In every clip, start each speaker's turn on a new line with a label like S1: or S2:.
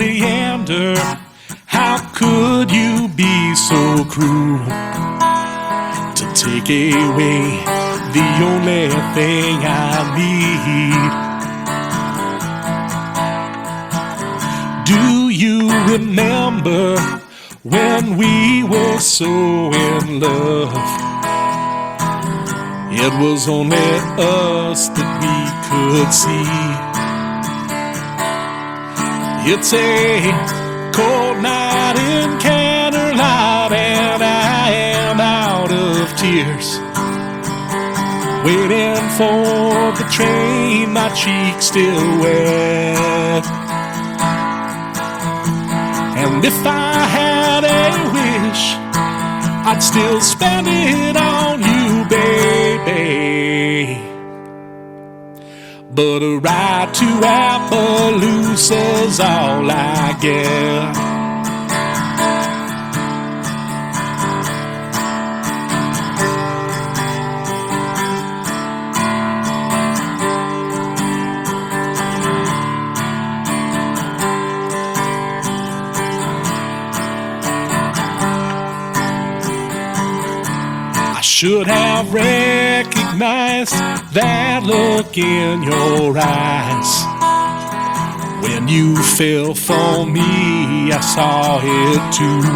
S1: Leander, how could you be so cruel to take away the only thing I need? Do you remember when we were so in love? It was only us that we could see. It's a cold night in Canterlot, and I am out of tears, waiting for the train, my cheeks still wet. And if I had a wish, I'd still spend it on you, baby. But a ride to Appaloosa's all I get. I should have recognized that look in your eyes. When you fell for me, I saw it too.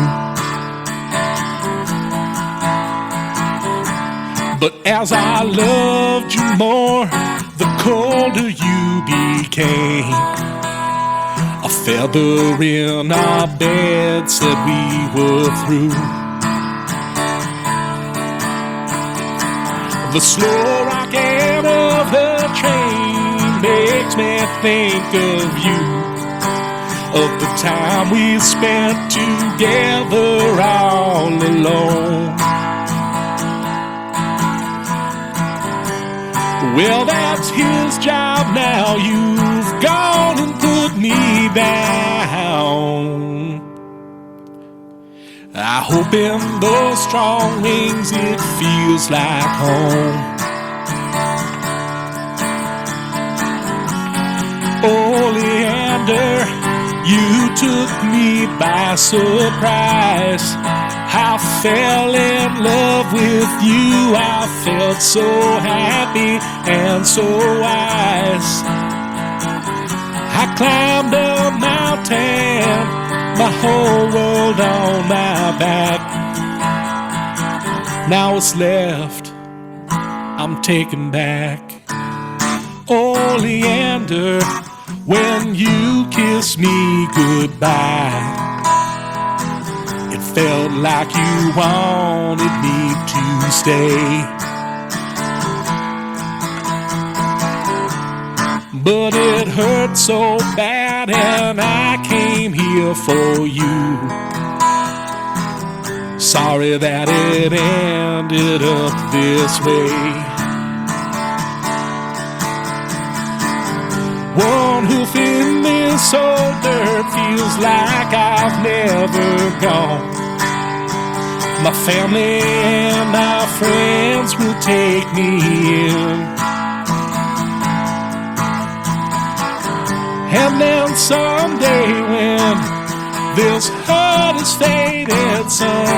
S1: But as I loved you more, the colder you became. A feather in our bed said we were through. The slow rocking of the train makes me think of you, of the time we spent together all alone. Well, that's his job now. You've gone and put me down. I hope in those strong wings it feels like home. Oh, Leander, you took me by surprise. I fell in love with you. I felt so happy and so wise. I climbed a mountain, my whole world on my back. Now what's left, I'm taking back. Oh, Leander, when you kissed me goodbye, it felt like you wanted me to stay. But it hurt so bad, and I came here for you. Sorry that it ended up this way. One hoof in this old dirt feels like I've never gone. My family and my friends will take me in. And then someday when this hurt is faded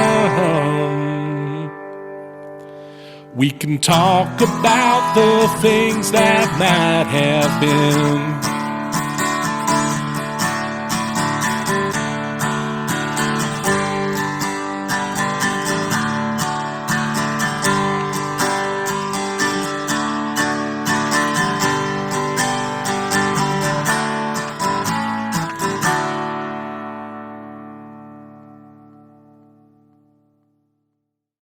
S1: some, we can talk about the things that might have been.